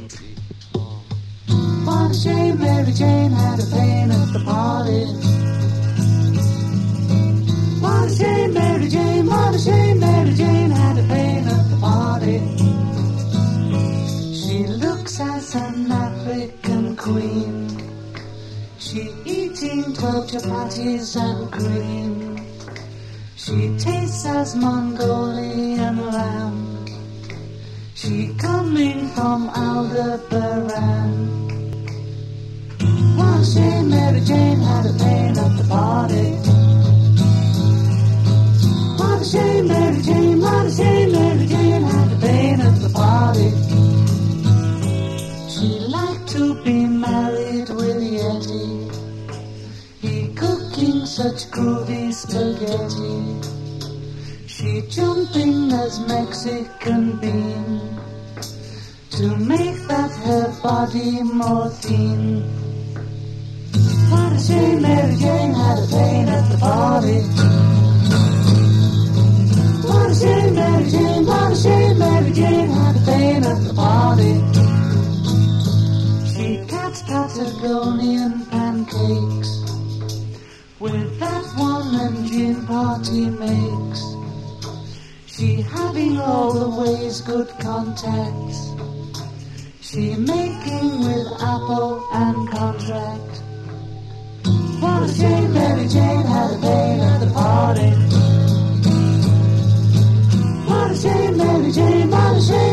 What a shame Mary Jane had a pain at the party. What a shame Mary Jane, what a shame Mary Jane had a pain at the party. She looks as an African queen. She eating 12 chapatis and cream. She tastes as Mongolian lamb. She coming from Aldebaran. What a shame Mary Jane had a pain at the party. What a shame Mary Jane, what a shame Mary Jane had a pain at the party. She liked to be married with Yeti. He cooking such groovy spaghetti. She jumping as Mexican bean to make that her body more thin. What a shame Mary Jane had a pain at the party. What a shame Mary Jane, what a shame Mary Jane had a pain at the party. She gets Patagonian pancakes with that one and gin party makes. She having all the ways good contacts. She making with Apple and contract. What a shame Mary Jane had a pain at the party. What a shame Mary Jane, what a shame